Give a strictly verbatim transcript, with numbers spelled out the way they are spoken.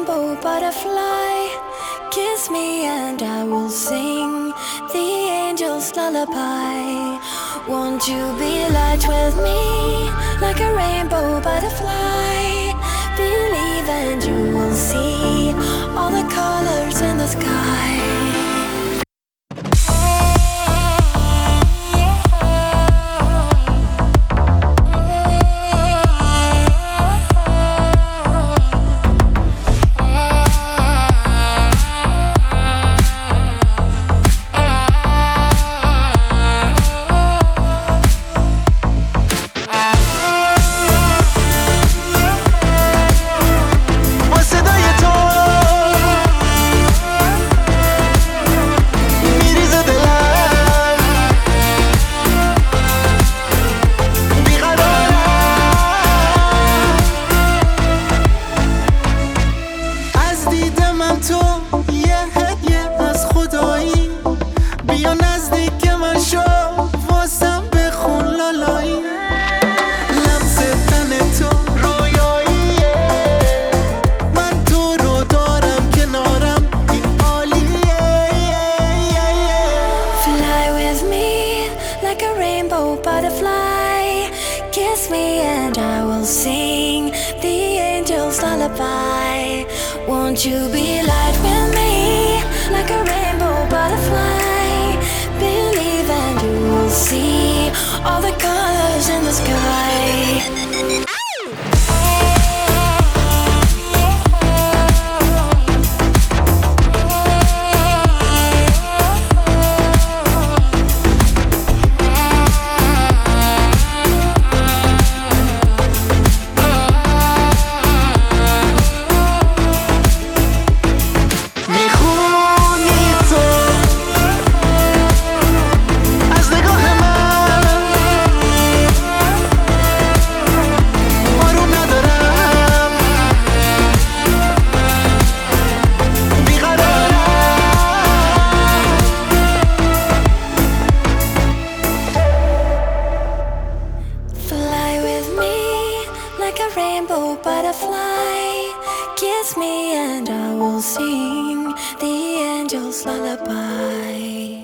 rainbow butterfly. Kiss me and I will sing the angel's lullaby. Won't you be light with me like a rainbow butterfly? Believe and you will see all the colors in the sky. تو یه هدیه از خدایی، بیا نزدیک من شو واسم بخون لالایی. لمس تن تو رویاییه، من تو رو دارم کنارم این عالیه. Fly with me like a rainbow butterfly. Kiss me and I will sing the angel's lullaby. Won't you be light with me like a rainbow butterfly? Believe and you will see all the colors in the sky. Rainbow butterfly, kiss me and I will sing the angel's lullaby.